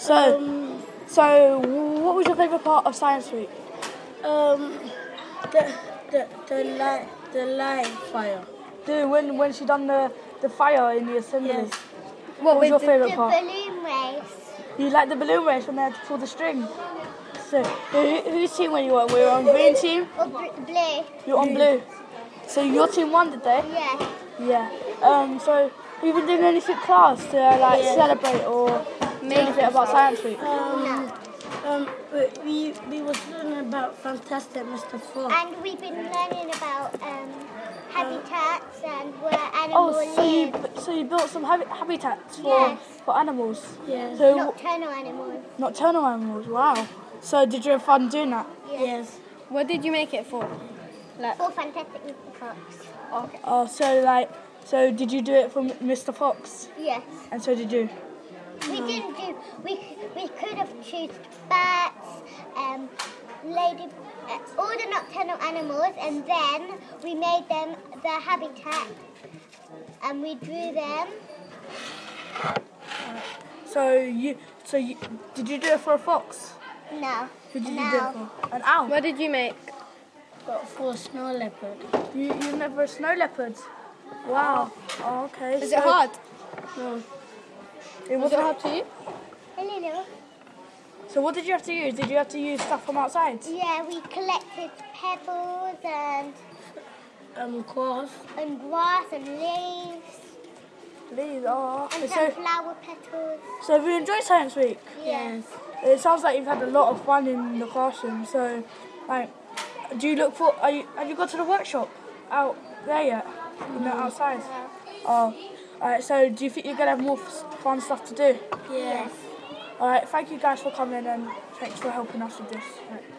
So what was your favourite part of Science Week? The light fire. When she done the fire in the assembly. Yes. What was your favourite part? The balloon race. You like the balloon race when they had to pull the string? So whose team were you on? Were you on green team? Or blue. You're on blue. So your team won, did they? Yeah. Yeah. So have you been doing anything in class to celebrate or do anything about Science Week? We was learning about Fantastic Mr. Fox. And we've been learning about habitats and where animals live. So you built some habitats Yes. for animals? Yes. So Nocturnal animals. nocturnal animals, wow. So did you have fun doing that? Yes. What did you make it for? For Fantastic Mr. Fox. Okay. Oh, so did you do it for Mr. Fox? Yes. And so did you? We didn't do. We could have chosen bats, all the nocturnal animals, and then we made them their habitat, and we drew them. So did you do it for a fox? No. Who did you No. do it for? An owl. What did you make? Got for snow leopard. You never a snow leopard. Wow. Oh, okay. Was it hard? No. It Was wasn't it hard to you? A little. So what did you have to use? Did you have to use stuff from outside? Yeah, we collected pebbles Grass. and grass and leaves Please. Oh. and Okay. some flower petals. So have you enjoyed Science Week? Yes. It sounds like you've had a lot of fun in the classroom. So, like, do you look for? Have you got to the workshop out there yet? No, outside. Oh, alright. So, do you think you're gonna have more fun stuff to do? Yes. Alright. Thank you guys for coming and thanks for helping us with this. Right.